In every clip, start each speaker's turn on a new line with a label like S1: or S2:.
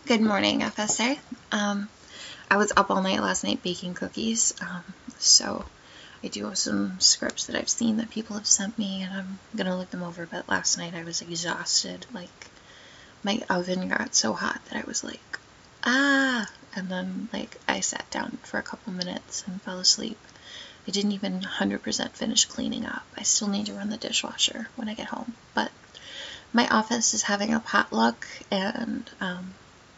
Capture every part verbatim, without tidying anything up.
S1: Good morning, F S A. Um, I was up all night last night baking cookies, um, so I do have some scripts that I've seen that people have sent me, and I'm gonna look them over, but last night I was exhausted. Like, my oven got so hot that I was like, ah! And then, like, I sat down for a couple minutes and fell asleep. I didn't even one hundred percent finish cleaning up. I still need to run the dishwasher when I get home, but my office is having a potluck, and, um,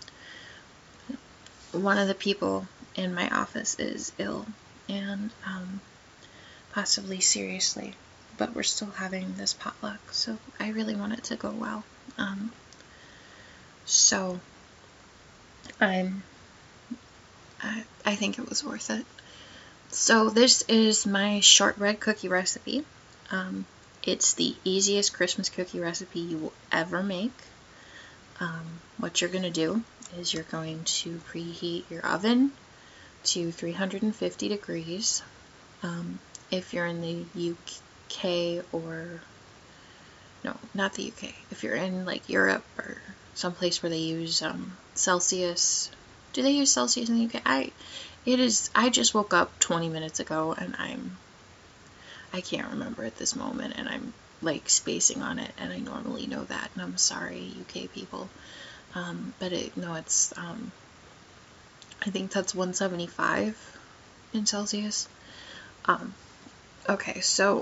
S1: one of the people in my office is ill, and um, possibly seriously, but we're still having this potluck, so I really want it to go well. Um, so I'm, I, I think it was worth it. So this is my shortbread cookie recipe. Um, it's the easiest Christmas cookie recipe you will ever make. Um, what you're going to do is you're going to preheat your oven to three hundred fifty degrees. Um, if you're in the U K or, no, not the U K. If you're in like Europe or someplace where they use um, Celsius, do they use Celsius in the U K? I, it is, I just woke up twenty minutes ago and I'm, I can't remember at this moment, and I'm like spacing on it, and I normally know that, and I'm sorry, U K people. Um, but it, no, it's, um, I think that's one seventy-five in Celsius. Um, okay, so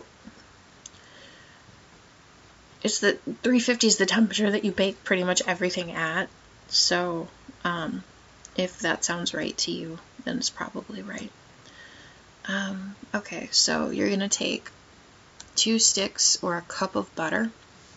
S1: it's the three fifty is the temperature that you bake pretty much everything at. So, um, if that sounds right to you, then it's probably right. Um, okay, so you're gonna take two sticks or a cup of butter,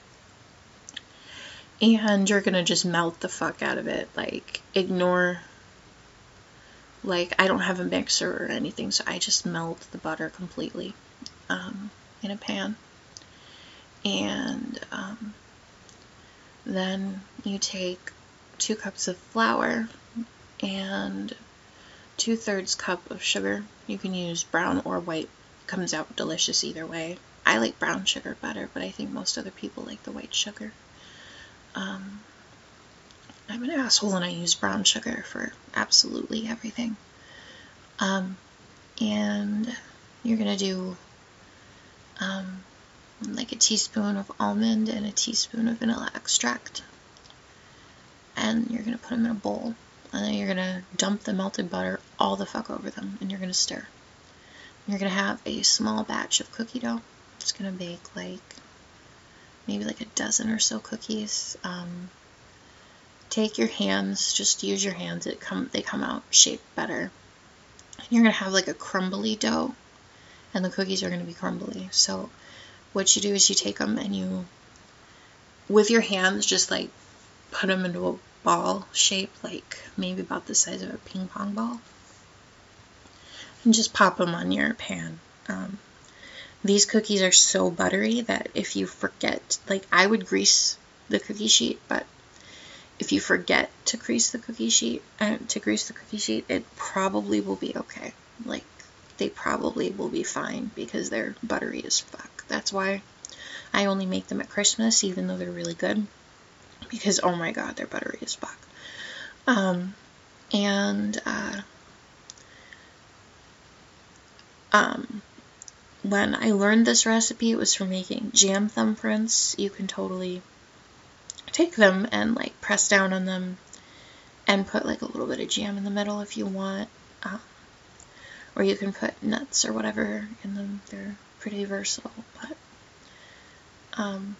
S1: and you're gonna just melt the fuck out of it. Like, ignore, like, I don't have a mixer or anything, so I just melt the butter completely um, in a pan. And um, then you take two cups of flour and two-thirds cup of sugar. You can use brown or white. Comes out delicious either way. I like brown sugar better, but I think most other people like the white sugar. Um, I'm an asshole and I use brown sugar for absolutely everything. Um, and you're gonna do um, like a teaspoon of almond and a teaspoon of vanilla extract. And you're gonna put them in a bowl. And then you're gonna dump the melted butter all the fuck over them, and you're gonna stir. You're gonna have a small batch of cookie dough. It's gonna bake like maybe like a dozen or so cookies. Um, take your hands, just use your hands. It come they come out shaped better. And you're gonna have like a crumbly dough, and the cookies are gonna be crumbly. So what you do is you take them and you, with your hands, just like put them into a ball shape, like maybe about the size of a ping pong ball, and just pop them on your pan. Um, these cookies are so buttery that if you forget, like, I would grease the cookie sheet, but if you forget to grease the cookie sheet, uh, to grease the cookie sheet, it probably will be okay. Like, they probably will be fine because they're buttery as fuck. That's why I only make them at Christmas, even though they're really good, because oh my god, they're buttery as fuck. Um, and uh, um, when I learned this recipe, it was for making jam thumbprints. You can totally take them and like press down on them and put like a little bit of jam in the middle if you want, um, or you can put nuts or whatever in them. They're pretty versatile, but um,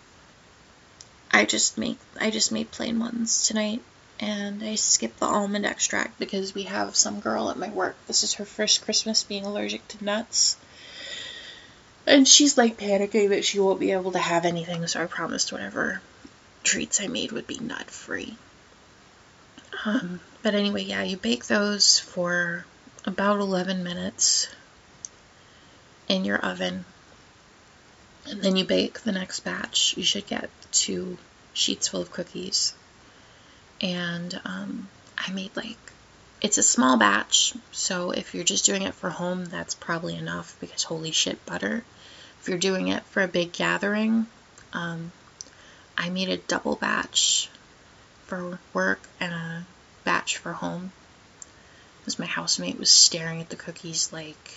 S1: I just make I just made plain ones tonight, and I skipped the almond extract because we have some girl at my work. This is her first Christmas being allergic to nuts, and she's like panicking that she won't be able to have anything, so I promised whatever treats I made would be nut free. Um, but anyway, yeah, you bake those for about eleven minutes in your oven, and then you bake the next batch. You should get two sheets full of cookies, and um, I made like, it's a small batch, so if you're just doing it for home, that's probably enough, because holy shit, butter. If you're doing it for a big gathering, um, I made a double batch for work and a batch for home. Because my housemate was staring at the cookies like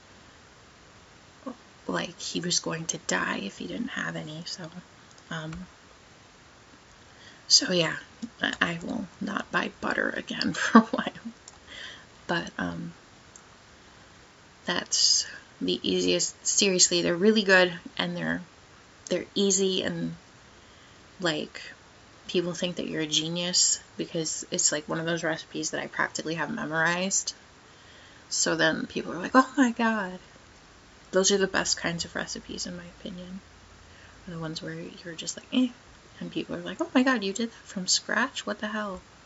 S1: like he was going to die if he didn't have any. So, um, so yeah, I will not buy butter again for a while. But um, that's the easiest. Seriously, they're really good, and they're they're easy, and like people think that you're a genius because it's like one of those recipes that I practically have memorized. So then people are like, oh my god. Those are the best kinds of recipes, in my opinion. Are the ones where you're just like, eh. And people are like, oh my god, you did that from scratch? What the hell?